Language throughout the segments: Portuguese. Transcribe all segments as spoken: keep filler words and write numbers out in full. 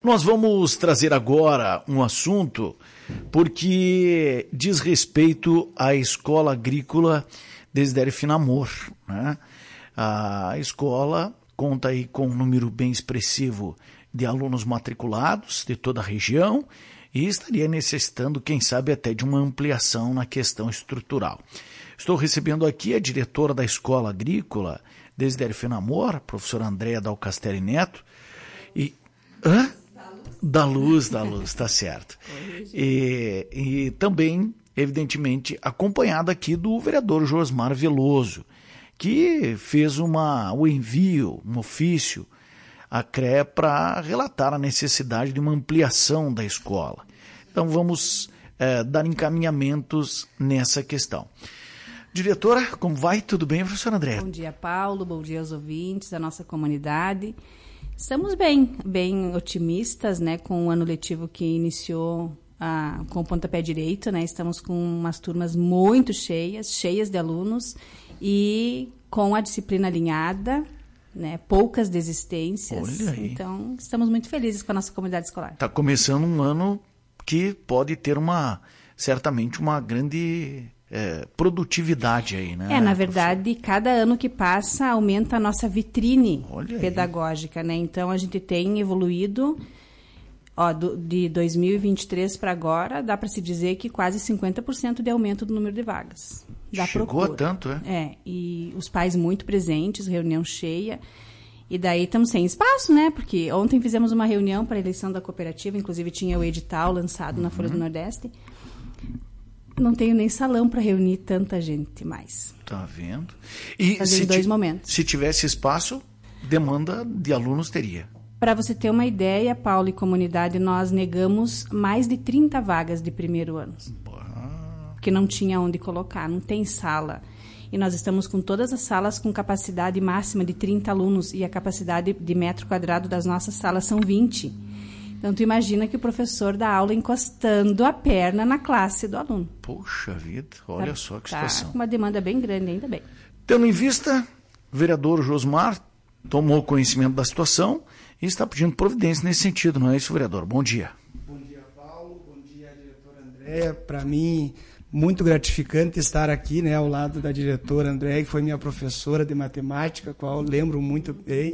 Nós vamos trazer agora um assunto porque diz respeito à Escola Agrícola Desidério Finamor, né? A escola conta aí com um número bem expressivo de alunos matriculados de toda a região e estaria necessitando, quem sabe, até de uma ampliação na questão estrutural. Estou recebendo aqui a diretora da Escola Agrícola Desidério Finamor, a professora Andréa Dalcastelli Neto, e... Hã? Da Luz, da Luz, tá certo. E, e também, evidentemente, acompanhada aqui do vereador Josmar Veloso, que fez uma, o envio, um ofício à C R E para relatar a necessidade de uma ampliação da escola. Então vamos é, dar encaminhamentos nessa questão. Diretora, como vai? Tudo bem, professora Andréa? Bom dia, Paulo. Bom dia aos ouvintes da nossa comunidade. Estamos bem, bem otimistas, né, com o ano letivo que iniciou ah, com o pontapé direito, né? Estamos com umas turmas muito cheias, cheias de alunos e com a disciplina alinhada, né, poucas desistências. Olha aí. Então, estamos muito felizes com a nossa comunidade escolar. Está começando um ano que pode ter uma, certamente, uma grande... É, produtividade aí, né? É, na verdade, professor? Cada ano que passa aumenta a nossa vitrine Olha pedagógica, aí. né? Então, a gente tem evoluído, ó, do, de dois mil e vinte e três para agora, dá para se dizer que quase cinquenta por cento de aumento do número de vagas. Da Chegou procura. a tanto, é? É, e os pais muito presentes, reunião cheia. E daí estamos sem espaço, né? Porque ontem fizemos uma reunião para a eleição da cooperativa, inclusive tinha o edital lançado uhum. na Folha do Nordeste. Não tenho nem salão para reunir tanta gente mais. Tá vendo? E Fazer se em dois ti, momentos. Se tivesse espaço, demanda de alunos teria. Para você ter uma ideia, Paulo e comunidade, nós negamos mais de trinta vagas de primeiro ano. Ah. Porque não tinha onde colocar, não tem sala. E nós estamos com todas as salas com capacidade máxima de trinta alunos e a capacidade de metro quadrado das nossas salas são vinte. Então, tu imagina que o professor dá aula encostando a perna na classe do aluno. Poxa vida, olha tá, só que tá situação. Uma demanda bem grande, ainda bem. Tendo em vista, o vereador Josmar tomou conhecimento da situação e está pedindo providência nesse sentido, não é isso, vereador? Bom dia. Bom dia, Paulo. Bom dia, diretora Andréa. Para mim, muito gratificante estar aqui, né, ao lado da diretora Andréa, que foi minha professora de matemática, a qual eu lembro muito bem.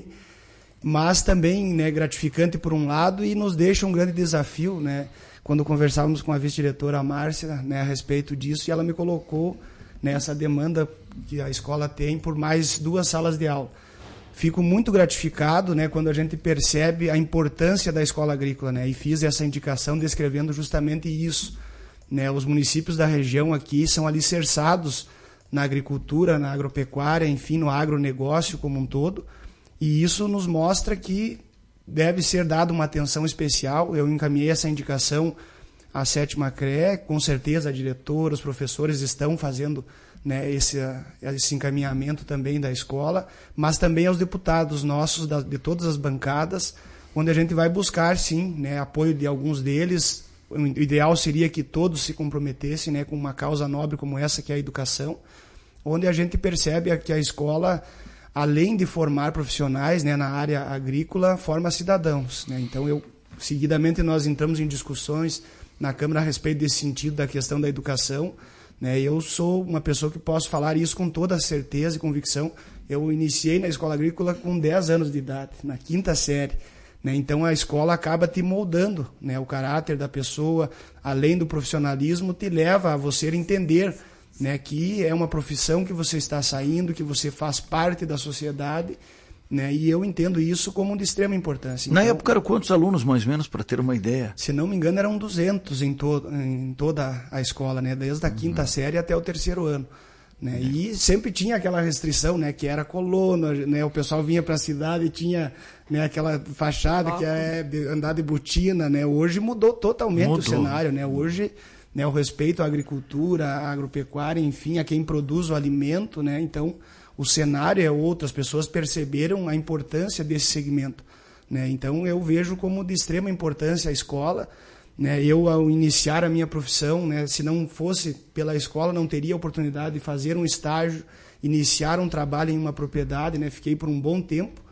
Mas também, né, gratificante por um lado e nos deixa um grande desafio, né, quando conversávamos com a vice-diretora Márcia, né, a respeito disso, e ela me colocou nessa, né, demanda que a escola tem por mais duas salas de aula. Fico muito gratificado, né, quando a gente percebe a importância da escola agrícola, né, e fiz essa indicação descrevendo justamente isso, né, os municípios da região aqui são alicerçados na agricultura, na agropecuária, enfim, no agronegócio como um todo. E isso nos mostra que deve ser dada uma atenção especial. Eu encaminhei essa indicação à sétima C R E, com certeza a diretora, os professores estão fazendo, né, esse, esse encaminhamento também da escola, mas também aos deputados nossos da, de todas as bancadas, onde a gente vai buscar, sim, né, apoio de alguns deles. O ideal seria que todos se comprometessem, né, com uma causa nobre como essa, que é a educação, onde a gente percebe que a escola, além de formar profissionais, né, na área agrícola, forma cidadãos, né? Então, eu, seguidamente, nós entramos em discussões na Câmara a respeito desse sentido da questão da educação, né? Eu sou uma pessoa que posso falar isso com toda certeza e convicção. Eu iniciei na escola agrícola com dez anos de idade, na quinta série, né? Então, a escola acaba te moldando, né? O caráter da pessoa, além do profissionalismo, te leva a você entender, né, que é uma profissão que você está saindo, que você faz parte da sociedade, né, e eu entendo isso como de extrema importância. Na então, época eram quantos alunos, mais ou menos, para ter uma ideia? Se não me engano, eram duzentos em, to em toda a escola, né, desde a uhum. quinta série até o terceiro ano. Né, uhum. E sempre tinha aquela restrição, né, que era colono, né, o pessoal vinha para a cidade e tinha, né, aquela fachada oh. que é de andar de botina. Né, hoje mudou totalmente mudou. o cenário. Né, hoje... Né, o respeito à agricultura, à agropecuária, enfim, a quem produz o alimento, né? Então, o cenário é outro, as pessoas perceberam a importância desse segmento, né? Então, eu vejo como de extrema importância a escola, né? Eu, ao iniciar a minha profissão, né, se não fosse pela escola, não teria a oportunidade de fazer um estágio, iniciar um trabalho em uma propriedade, né? Fiquei por um bom tempo,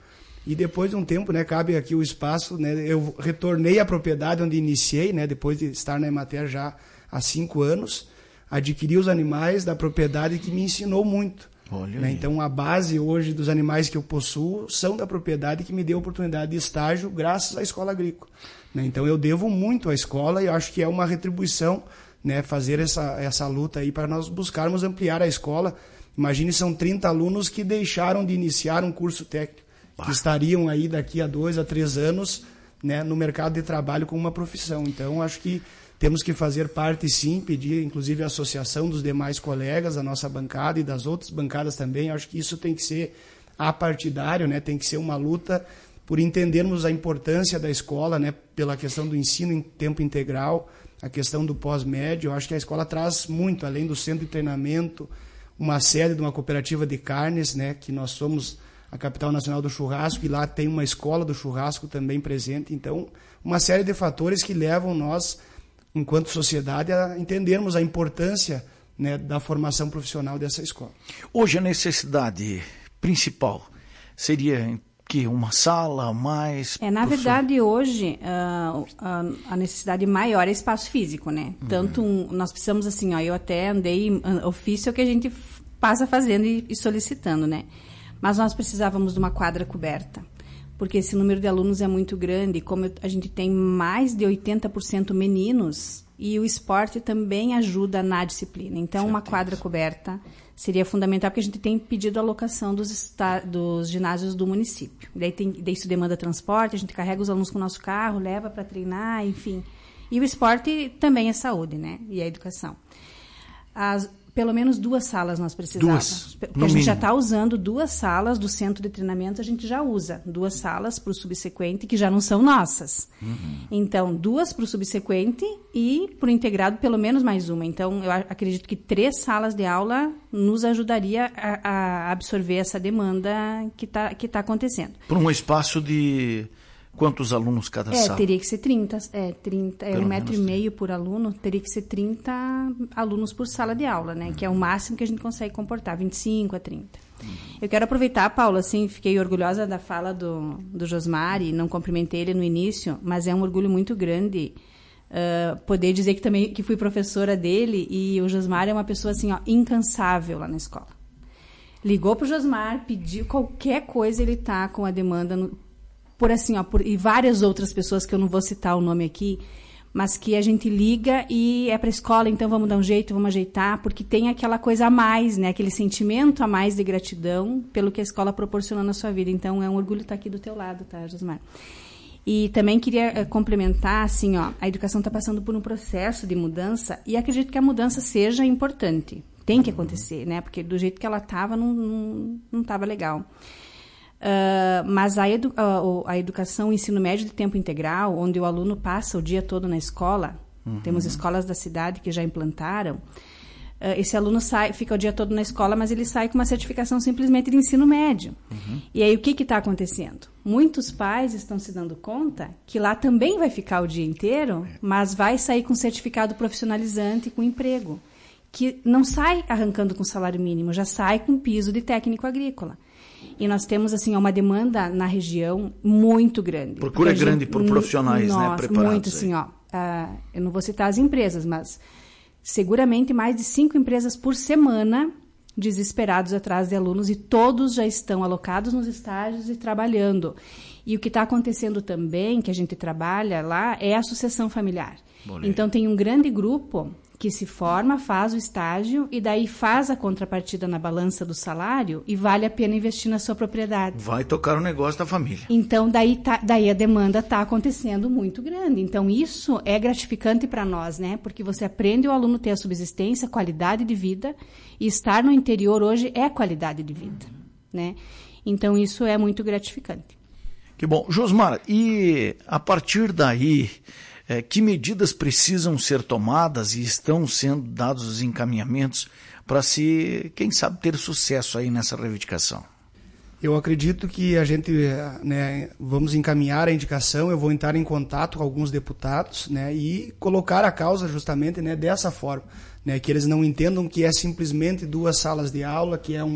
E depois de um tempo, né, cabe aqui o espaço, né, eu retornei à propriedade onde iniciei, né, depois de estar na Emater já há cinco anos, adquiri os animais da propriedade que me ensinou muito. Olha né? aí. Então a base hoje dos animais que eu possuo são da propriedade que me deu a oportunidade de estágio graças à escola agrícola. Né? Então eu devo muito à escola e eu acho que é uma retribuição, né, fazer essa, essa luta aí para nós buscarmos ampliar a escola. Imagine, são trinta alunos que deixaram de iniciar um curso técnico, bah. que estariam aí daqui a dois a três anos, né, no mercado de trabalho com uma profissão. Então acho que temos que fazer parte, sim, pedir inclusive a associação dos demais colegas, a nossa bancada e das outras bancadas também. Acho que isso tem que ser apartidário, né? Tem que ser uma luta por entendermos a importância da escola, né? Pela questão do ensino em tempo integral, a questão do pós-médio. Acho que a escola traz muito, além do centro de treinamento, uma sede de uma cooperativa de carnes, né? Que nós somos a capital nacional do churrasco e lá tem uma escola do churrasco também presente. Então, uma série de fatores que levam nós, enquanto sociedade, a entendermos a importância, né, da formação profissional dessa escola. Hoje a necessidade principal seria que uma sala mais... É, na professor... verdade, hoje, uh, a, a necessidade maior é espaço físico, né? Uhum. Tanto, um, nós precisamos, assim, ó, eu até andei, uh, ofício que a gente passa fazendo e, e solicitando, né? Mas nós precisávamos de uma quadra coberta, porque esse número de alunos é muito grande, como a gente tem mais de oitenta por cento meninos, e o esporte também ajuda na disciplina. Então, certo. Uma quadra coberta seria fundamental, porque a gente tem pedido a alocação dos, esta, dos ginásios do município. Daí, tem, daí isso demanda transporte, a gente carrega os alunos com o nosso carro, leva para treinar, enfim. E o esporte também é saúde, né? E a educação. As... Pelo menos duas salas nós precisávamos. Duas, porque a gente mínimo. já está usando duas salas do centro de treinamento, a gente já usa duas salas para o subsequente, que já não são nossas. Uhum. Então, duas para o subsequente e para o integrado, pelo menos mais uma. Então, eu acredito que três salas de aula nos ajudaria a, a absorver essa demanda que está que tá acontecendo. Por um espaço de... Quantos alunos cada é, sala? É, teria que ser trinta. É, trinta, é um metro e meio por aluno, teria que ser trinta alunos por sala de aula, né? Uhum. Que é o máximo que a gente consegue comportar, vinte e cinco a trinta. Uhum. Eu quero aproveitar, Paula, assim, fiquei orgulhosa da fala do, do Josmar e não cumprimentei ele no início, mas é um orgulho muito grande uh, poder dizer que também que fui professora dele, e o Josmar é uma pessoa, assim, ó, incansável lá na escola. Ligou pro Josmar, pediu qualquer coisa, ele tá com a demanda no, por assim, ó, por, e várias outras pessoas que eu não vou citar o nome aqui, mas que a gente liga e é para a escola, então vamos dar um jeito, vamos ajeitar, porque tem aquela coisa a mais, né? Aquele sentimento a mais de gratidão pelo que a escola proporcionou na sua vida. Então é um orgulho estar aqui do teu lado, tá, Josmar? E também queria uh, complementar, assim, ó, a educação está passando por um processo de mudança e acredito que a mudança seja importante. Tem que acontecer, né? Porque do jeito que ela estava, não não não estava legal. Uh, mas a, edu a, a educação, o ensino médio de tempo integral, onde o aluno passa o dia todo na escola, uhum. Temos escolas da cidade que já implantaram, uh, esse aluno sai, fica o dia todo na escola, mas ele sai com uma certificação simplesmente de ensino médio. Uhum. E aí o que está acontecendo? Muitos pais estão se dando conta que lá também vai ficar o dia inteiro, mas vai sair com certificado profissionalizante, com emprego, que não sai arrancando com salário mínimo, já sai com piso de técnico agrícola. E nós temos, assim, uma demanda na região muito grande. Procura gente, grande por profissionais, nossa, né, preparados. Muito, assim, ó. Uh, eu não vou citar as empresas, mas seguramente mais de cinco empresas por semana desesperados atrás de alunos, e todos já estão alocados nos estágios e trabalhando. E o que está acontecendo também, que a gente trabalha lá, é a sucessão familiar. Bolê. Então, tem um grande grupo que se forma, faz o estágio e daí faz a contrapartida na balança do salário e vale a pena investir na sua propriedade. Vai tocar o negócio da família. Então, daí, tá, daí a demanda está acontecendo muito grande. Então, isso é gratificante para nós, né? Porque você aprende o aluno ter a subsistência, qualidade de vida, e estar no interior hoje é qualidade de vida, né? Então, isso é muito gratificante. Que bom. Josmar, e a partir daí... É, que medidas precisam ser tomadas e estão sendo dados os encaminhamentos para se, quem sabe, ter sucesso aí nessa reivindicação? Eu acredito que a gente, né, vamos encaminhar a indicação, eu vou entrar em contato com alguns deputados, né, e colocar a causa justamente, né, dessa forma, né, que eles não entendam que é simplesmente duas salas de aula, que é um,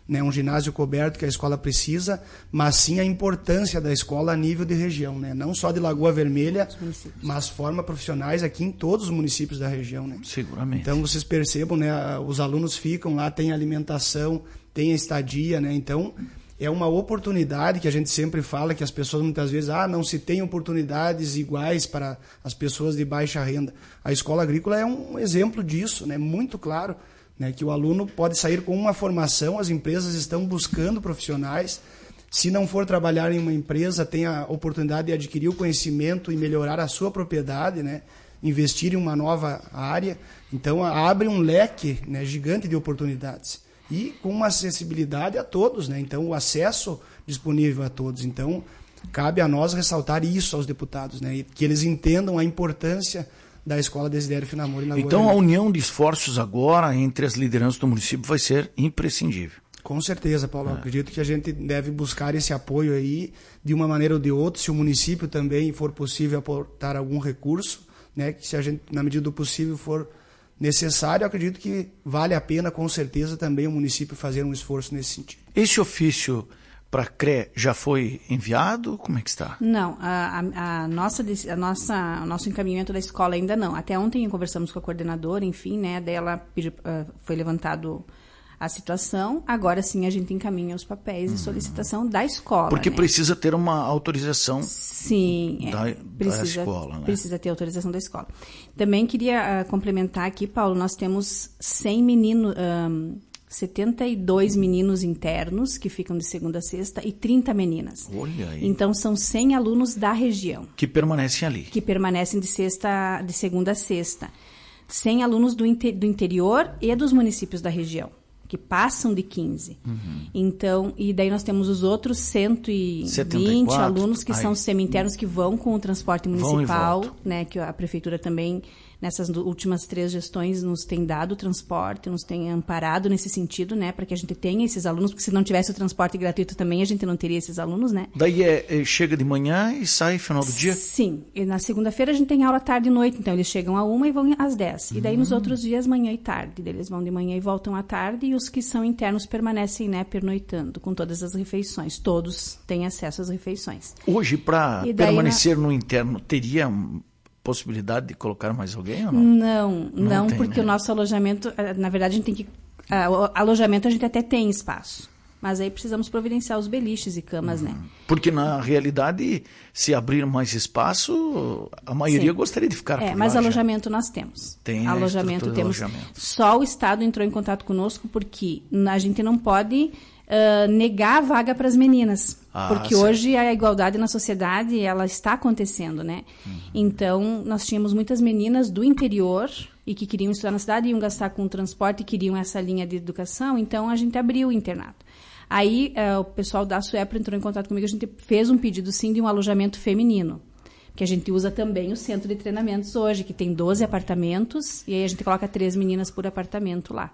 né, um ginásio coberto que a escola precisa, mas sim a importância da escola a nível de região, né? Não só de Lagoa Vermelha, mas forma profissionais aqui em todos os municípios da região, né? Seguramente. Então vocês percebam, né, os alunos ficam lá, tem alimentação, tem a estadia, né? Então é uma oportunidade que a gente sempre fala, que as pessoas muitas vezes, ah, não se tem oportunidades iguais para as pessoas de baixa renda. A escola agrícola é um exemplo disso, né? Muito claro, né? Que o aluno pode sair com uma formação, as empresas estão buscando profissionais. Se não for trabalhar em uma empresa, tem a oportunidade de adquirir o conhecimento e melhorar a sua propriedade, né? Investir em uma nova área. Então abre um leque, né, gigante de oportunidades. E com uma acessibilidade a todos, né? Então o acesso disponível a todos. Então cabe a nós ressaltar isso aos deputados, né? E que eles entendam a importância da Escola Desidério Finamore. Então a união de esforços agora entre as lideranças do município vai ser imprescindível. Com certeza, Paulo. É. Acredito que a gente deve buscar esse apoio aí de uma maneira ou de outra, se o município também for possível aportar algum recurso, né? Que se a gente, na medida do possível, for necessário, eu acredito que vale a pena, com certeza, também o município fazer um esforço nesse sentido. Esse ofício para a C R E já foi enviado? Como é que está? Não, a, a, a nossa, a nossa, o nosso encaminhamento da escola ainda não. Até ontem conversamos com a coordenadora, enfim, né, dela uh, foi levantado a situação, agora sim a gente encaminha os papéis hum. de solicitação da escola. Porque né? precisa ter uma autorização sim, da, é, precisa, da escola. Né? Precisa ter autorização da escola. Também queria uh, complementar aqui, Paulo, nós temos cem meninos, um, setenta e dois meninos internos que ficam de segunda a sexta e trinta meninas. Olha aí. Então são cem alunos da região. Que permanecem ali. Que permanecem de, sexta, de segunda a sexta. cem alunos do, inter, do interior e dos municípios da região, que passam de quinze. Uhum. Então, e daí nós temos os outros cento e vinte alunos que Ai. são semi-internos que vão com o transporte municipal, né, que a prefeitura também, nessas últimas três gestões, nos tem dado transporte, nos tem amparado nesse sentido, né, para que a gente tenha esses alunos, porque se não tivesse o transporte gratuito também, a gente não teria esses alunos, né. Daí é, é, chega de manhã e sai final do dia? Sim, e na segunda-feira a gente tem aula tarde e noite, então eles chegam a uma e vão às dez. Hum. E daí nos outros dias, manhã e tarde. Daí eles vão de manhã e voltam à tarde, e os que são internos permanecem, né, pernoitando, com todas as refeições. Todos têm acesso às refeições. Hoje, para permanecer na... no interno, teria possibilidade de colocar mais alguém ou não? Não, não, não tem, porque né? o nosso alojamento, na verdade, a gente tem que... Uh, alojamento a gente até tem espaço, mas aí precisamos providenciar os beliches e camas, uhum. né? Porque, na realidade, se abrir mais espaço, a maioria Sim. gostaria de ficar é, por mas lá alojamento já. nós temos. Tem alojamento temos. Alojamento. Só o Estado entrou em contato conosco porque a gente não pode... Uh, negar a vaga para as meninas, ah, porque certo. Hoje a igualdade na sociedade ela está acontecendo, né? Uhum. Então nós tínhamos muitas meninas do interior e que queriam estudar na cidade, iam gastar com o transporte, queriam essa linha de educação, então a gente abriu o internato. Aí uh, o pessoal da Suepra entrou em contato comigo, a gente fez um pedido sim de um alojamento feminino, que a gente usa também o centro de treinamentos hoje, que tem doze apartamentos e aí a gente coloca três meninas por apartamento lá.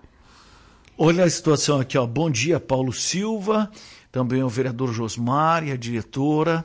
Olha a situação aqui, ó. Bom dia, Paulo Silva, também o vereador Josmar e a diretora.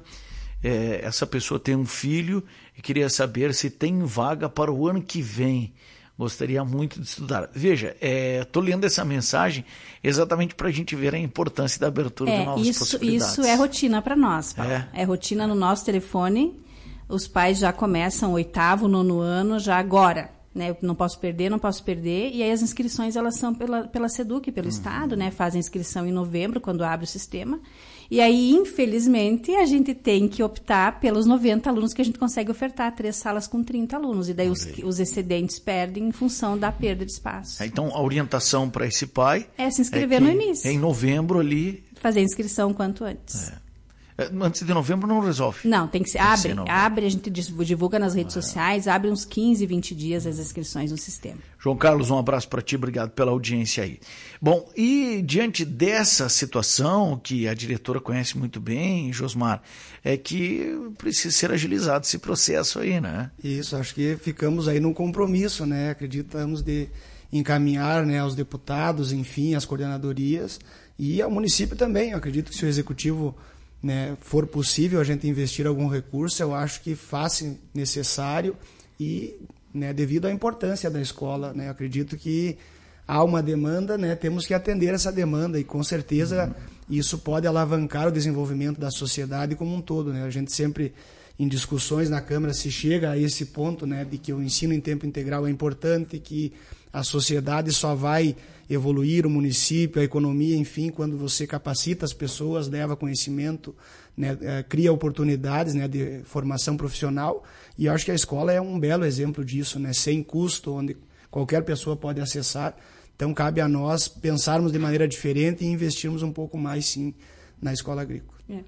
É, essa pessoa tem um filho e queria saber se tem vaga para o ano que vem. Gostaria muito de estudar. Veja, estou é, lendo essa mensagem exatamente para a gente ver a importância da abertura é, de novas isso, possibilidades. Isso é rotina para nós, Paulo. É. é rotina no nosso telefone. Os pais já começam o oitavo, nono ano, já agora. Né, eu não posso perder, não posso perder, e aí as inscrições elas são pela, pela SEDUC, pelo uhum. Estado, né, fazem inscrição em novembro, quando abre o sistema, e aí, infelizmente, a gente tem que optar pelos noventa alunos que a gente consegue ofertar, três salas com trinta alunos, e daí os, os excedentes perdem em função da perda de espaço. Então, a orientação para esse pai é se inscrever é no início. Em novembro ali... Fazer a inscrição quanto antes. É. Antes de novembro não resolve. Não, tem que ser. Abre, abre, a gente divulga nas redes ah, sociais, abre uns quinze, vinte dias as inscrições no sistema. João Carlos, um abraço para ti, obrigado pela audiência aí. Bom, e diante dessa situação, que a diretora conhece muito bem, Josmar, é que precisa ser agilizado esse processo aí, né? Isso, acho que ficamos aí num compromisso, né? Acreditamos de encaminhar, né, aos deputados, enfim, às coordenadorias e ao município também. Eu acredito que se o executivo... Né, for possível a gente investir algum recurso, eu acho que faz necessário e, né, devido à importância da escola, né, eu acredito que há uma demanda, né, temos que atender essa demanda e com certeza uhum. isso pode alavancar o desenvolvimento da sociedade como um todo, né? A gente sempre, em discussões na Câmara, se chega a esse ponto, né, de que o ensino em tempo integral é importante, que a sociedade só vai evoluir, o município, a economia, enfim, quando você capacita as pessoas, leva conhecimento, né, cria oportunidades, né, de formação profissional, e eu acho que a escola é um belo exemplo disso, né, sem custo, onde qualquer pessoa pode acessar. Então cabe a nós pensarmos de maneira diferente e investirmos um pouco mais, sim, na escola agrícola. É.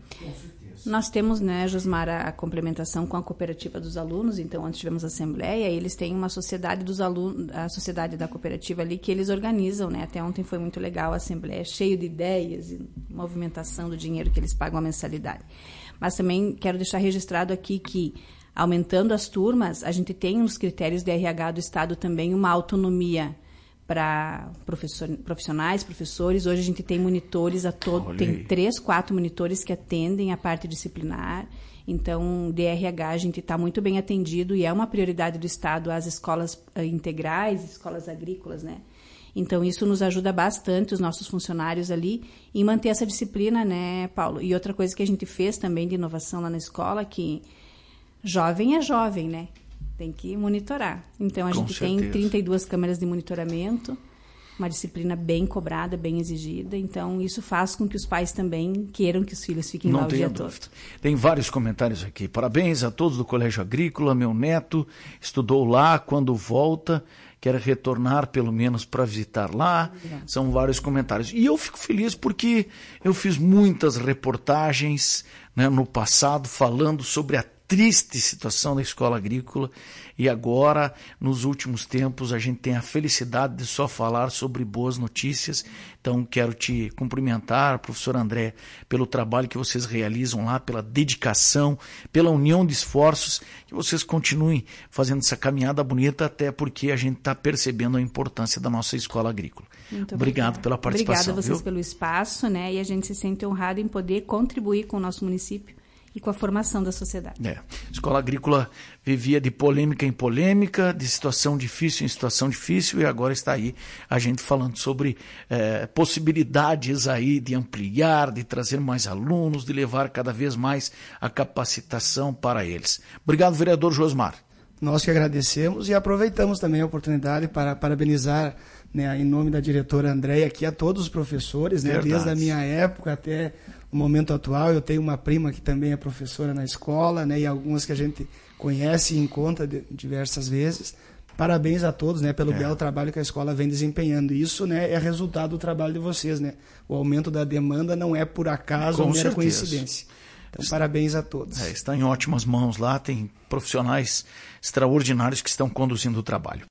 Nós temos, né, Josmar, a complementação com a cooperativa dos alunos. Então, antes tivemos a assembleia, e eles têm uma sociedade dos alunos, a sociedade da cooperativa ali, que eles organizam, né? Até ontem foi muito legal a assembleia, cheio de ideias e movimentação do dinheiro que eles pagam a mensalidade. Mas também quero deixar registrado aqui que, aumentando as turmas, a gente tem nos critérios de R H do Estado também uma autonomia para professor, profissionais, professores. Hoje a gente tem monitores a todo, Olhei. tem três, quatro monitores que atendem a parte disciplinar. Então, de R H a gente está muito bem atendido e é uma prioridade do Estado as escolas uh, integrais, escolas agrícolas, né? Então, isso nos ajuda bastante, os nossos funcionários ali, em manter essa disciplina, né, Paulo? E outra coisa que a gente fez também de inovação lá na escola, que jovem é jovem, né? Tem que monitorar. Então, a Com gente certeza. tem trinta e duas câmeras de monitoramento, uma disciplina bem cobrada, bem exigida. Então, isso faz com que os pais também queiram que os filhos fiquem Não lá o dia dúvida. todo. Tem vários comentários aqui. Parabéns a todos do Colégio Agrícola. Meu neto estudou lá, quando volta, quer retornar pelo menos para visitar lá. Obrigada. São vários comentários. E eu fico feliz porque eu fiz muitas reportagens, né, no passado falando sobre a triste situação da escola agrícola, e agora, nos últimos tempos, a gente tem a felicidade de só falar sobre boas notícias. Então, quero te cumprimentar, professor André, pelo trabalho que vocês realizam lá, pela dedicação, pela união de esforços, que vocês continuem fazendo essa caminhada bonita, até porque a gente está percebendo a importância da nossa escola agrícola. Muito obrigado pela participação. Obrigada a vocês viu? pelo espaço, né? E a gente se sente honrado em poder contribuir com o nosso município e com a formação da sociedade. É. A escola agrícola vivia de polêmica em polêmica, de situação difícil em situação difícil, e agora está aí a gente falando sobre é, possibilidades aí de ampliar, de trazer mais alunos, de levar cada vez mais a capacitação para eles. Obrigado, vereador Josmar. Nós que agradecemos e aproveitamos também a oportunidade para parabenizar, né, em nome da diretora Andréia, aqui a todos os professores, né, desde a minha época até o momento atual. Eu tenho uma prima que também é professora na escola, né, e algumas que a gente conhece e encontra de, diversas vezes. Parabéns a todos, né, pelo é. belo trabalho que a escola vem desempenhando. Isso, né, é resultado do trabalho de vocês, né? O aumento da demanda não é por acaso ou mera coincidência. Então, está, parabéns a todos. É, está em ótimas mãos lá, tem profissionais extraordinários que estão conduzindo o trabalho.